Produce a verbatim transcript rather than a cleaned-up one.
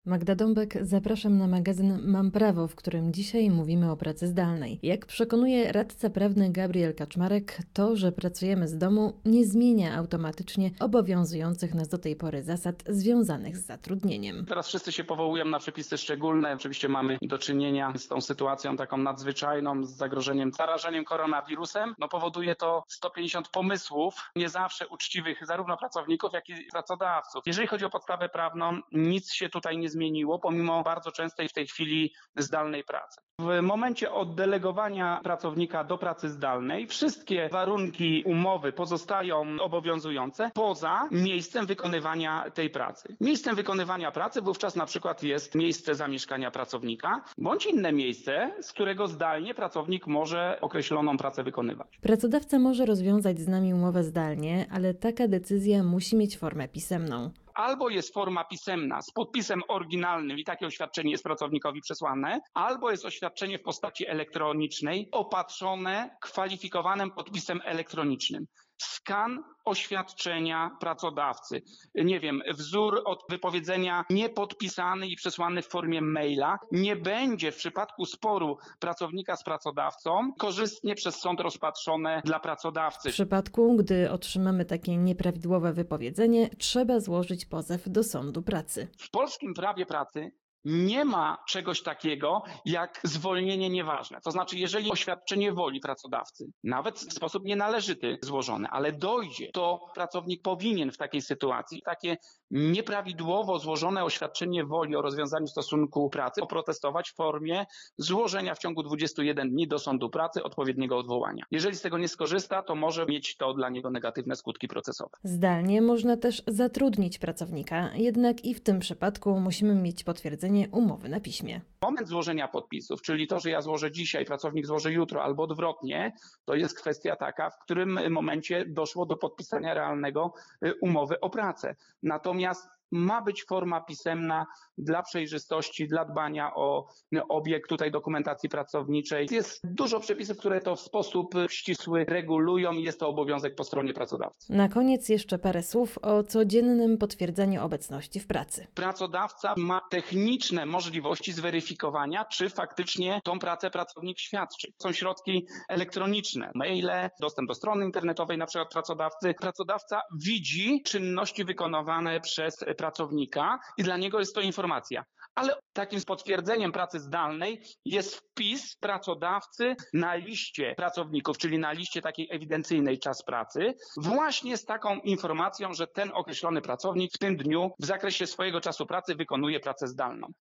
Magda Dąbek, zapraszam na magazyn Mam Prawo, w którym dzisiaj mówimy o pracy zdalnej. Jak przekonuje radca prawny Gabriel Kaczmarek, to, że pracujemy z domu, nie zmienia automatycznie obowiązujących nas do tej pory zasad związanych z zatrudnieniem. Teraz wszyscy się powołują na przepisy szczególne. Oczywiście mamy do czynienia z tą sytuacją taką nadzwyczajną, z zagrożeniem zarażeniem koronawirusem. No powoduje to sto pięćdziesiąt pomysłów, nie zawsze uczciwych zarówno pracowników, jak i pracodawców. Jeżeli chodzi o podstawę prawną, nic się tutaj nie zmieniło, pomimo bardzo częstej w tej chwili zdalnej pracy. W momencie oddelegowania pracownika do pracy zdalnej wszystkie warunki umowy pozostają obowiązujące poza miejscem wykonywania tej pracy. Miejscem wykonywania pracy wówczas na przykład jest miejsce zamieszkania pracownika bądź inne miejsce, z którego zdalnie pracownik może określoną pracę wykonywać. Pracodawca może rozwiązać z nami umowę zdalnie, ale taka decyzja musi mieć formę pisemną. Albo jest forma pisemna z podpisem oryginalnym i takie oświadczenie jest pracownikowi przesłane, albo jest oświadczenie w postaci elektronicznej opatrzone kwalifikowanym podpisem elektronicznym. Skan oświadczenia pracodawcy. Nie wiem, wzór od wypowiedzenia niepodpisany i przesłany w formie maila nie będzie w przypadku sporu pracownika z pracodawcą korzystnie przez sąd rozpatrzone dla pracodawcy. W przypadku, gdy otrzymamy takie nieprawidłowe wypowiedzenie, trzeba złożyć pozew do sądu pracy. W polskim prawie pracy nie ma czegoś takiego jak zwolnienie nieważne. To znaczy, jeżeli oświadczenie woli pracodawcy, nawet w sposób nienależyty złożone, ale dojdzie, to pracownik powinien w takiej sytuacji takie nieprawidłowo złożone oświadczenie woli o rozwiązaniu stosunku pracy oprotestować w formie złożenia w ciągu dwudziestu jeden dni do sądu pracy odpowiedniego odwołania. Jeżeli z tego nie skorzysta, to może mieć to dla niego negatywne skutki procesowe. Zdalnie można też zatrudnić pracownika, jednak i w tym przypadku musimy mieć potwierdzenie umowy na piśmie. Moment złożenia podpisów, czyli to, że ja złożę dzisiaj, pracownik złoży jutro albo odwrotnie, to jest kwestia taka, w którym momencie doszło do podpisania realnego umowy o pracę. Natomiast ma być forma pisemna dla przejrzystości, dla dbania o obieg tutaj dokumentacji pracowniczej. Jest dużo przepisów, które to w sposób ścisły regulują i jest to obowiązek po stronie pracodawcy. Na koniec jeszcze parę słów o codziennym potwierdzeniu obecności w pracy. Pracodawca ma techniczne możliwości zweryfikowania, czy faktycznie tą pracę pracownik świadczy. Są środki elektroniczne, maile, dostęp do strony internetowej na przykład pracodawcy. Pracodawca widzi czynności wykonywane przez pracownika i dla niego jest to informacja. Ale takim potwierdzeniem pracy zdalnej jest wpis pracodawcy na liście pracowników, czyli na liście takiej ewidencyjnej czas pracy, właśnie z taką informacją, że ten określony pracownik w tym dniu w zakresie swojego czasu pracy wykonuje pracę zdalną.